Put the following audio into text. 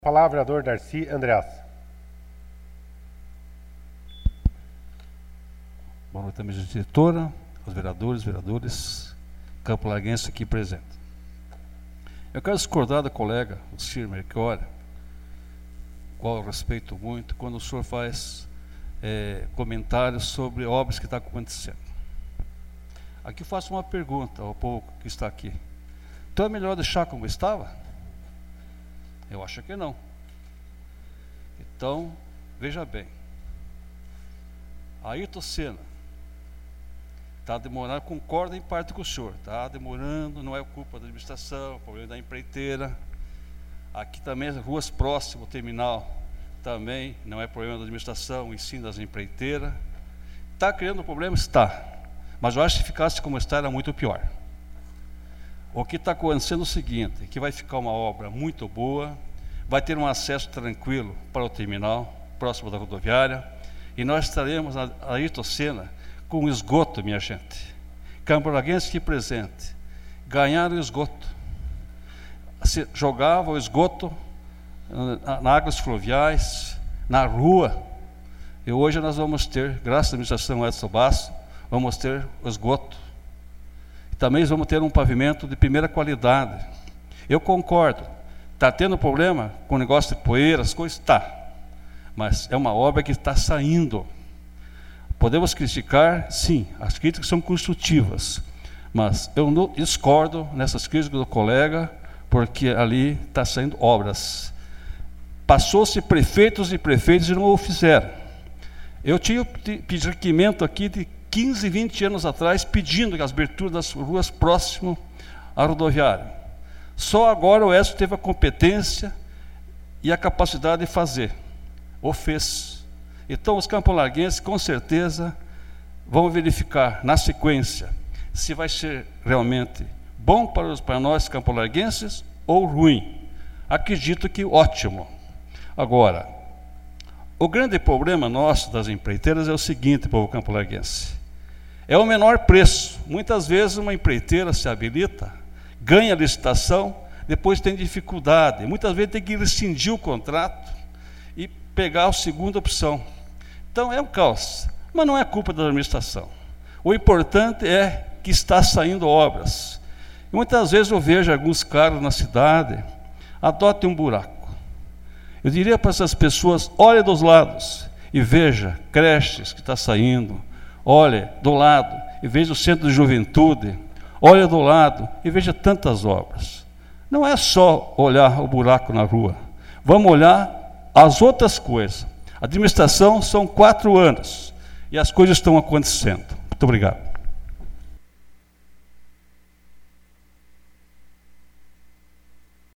Palavra, vereador Darcy Andreas. Boa noite, mesa diretora, aos vereadores, Campo Larguense aqui presente. Eu quero discordar da colega, o Ciro Merchiori, qual eu respeito muito, quando o senhor faz comentários sobre obras que estão acontecendo. Aqui eu faço uma pergunta ao povo que está aqui. Então é melhor deixar como estava? Eu acho que não. Então, veja bem. Ayrton Senna está demorando, concordo em parte com o senhor, está demorando, não é culpa da administração, é problema da empreiteira. Aqui também as ruas próximas ao terminal também não é problema da administração, e sim das empreiteiras. Está criando problema? Está. Mas eu acho que se ficasse como está era muito pior. O que está acontecendo é o seguinte, que vai ficar uma obra muito boa, vai ter um acesso tranquilo para o terminal, próximo da rodoviária, e nós estaremos na Ayrton Senna com esgoto, minha gente. Campo Larguense aqui presente, ganharam o esgoto. Se jogava o esgoto na águas fluviais, na rua, e hoje nós vamos ter, graças à administração Edson Basso, vamos ter o esgoto. Também vamos ter um pavimento de primeira qualidade. Eu concordo, está tendo problema com o negócio de poeira, as coisas, está. Mas é uma obra que está saindo. Podemos criticar, sim, as críticas são construtivas. Mas eu não discordo nessas críticas do colega, porque ali está saindo obras. Passou-se prefeitos e prefeitos e não o fizeram. Eu tinha pedido requerimento aqui de 15, 20 anos atrás, pedindo a abertura das ruas próximo à rodoviária. Só agora o Edson teve a competência e a capacidade de fazer. O fez. Então os campolarguenses, com certeza, vão verificar, na sequência, se vai ser realmente bom para nós campolarguenses ou ruim. Acredito que ótimo. Agora, o grande problema nosso das empreiteiras é o seguinte, povo campolarguense. É o menor preço. Muitas vezes uma empreiteira se habilita, ganha a licitação, depois tem dificuldade. Muitas vezes tem que rescindir o contrato e pegar a segunda opção. Então é um caos, mas não é culpa da administração. O importante é que está saindo obras. E muitas vezes eu vejo alguns carros na cidade, adotem um buraco. Eu diria para essas pessoas, olhe dos lados e veja creches que está saindo. Olhe do lado e veja o centro de juventude. Olhe do lado e veja tantas obras. Não é só olhar o buraco na rua. Vamos olhar as outras coisas. A administração são 4 anos e as coisas estão acontecendo. Muito obrigado.